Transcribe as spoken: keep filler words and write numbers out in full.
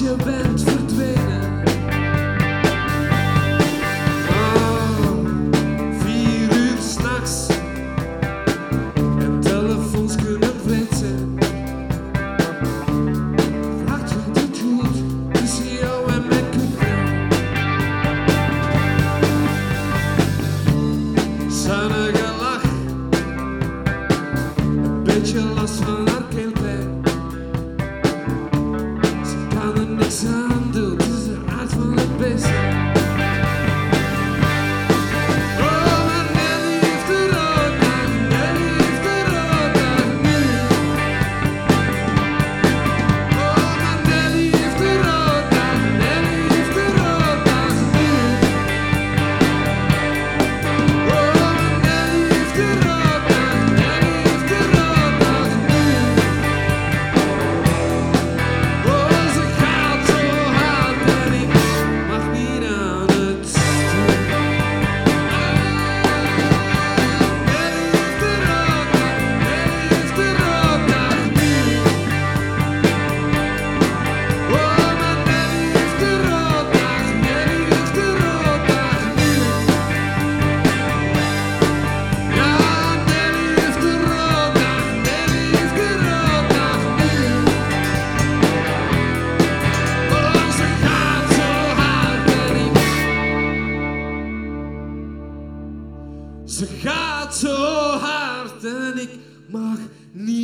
je bent verdwenen. Oh, vier uur s'nachts en telefoons kunnen vreed zijn. Vraagt wat het goed tussen jou en mijn kutbrein. Zuinige lach, een beetje last van haar keelpijn. Ze kan er niks aan doen, het is de aard van het beest. Oh, maar Nelly heeft de rooddag, Nelly heeft de rooddag nu. Oh, maar Nelly heeft de rooddag, Nelly heeft de rooddag nu. Oh, maar Nelly heeft de rooddag, Nelly heeft de rooddag nu. Oh, ze gaat zo hard en ik mag niet aan het stuur. Nelly heeft de rooddag, Nelly heeft de rooddag nu. Oh, maar Nelly heeft de rooddag, Nelly heeft de rooddag nu. Ja, Nelly heeft de rooddag, Nelly heeft de rooddag nu. Oh, ze gaat zo hard en ik... Ze gaat zo hard en ik mag niet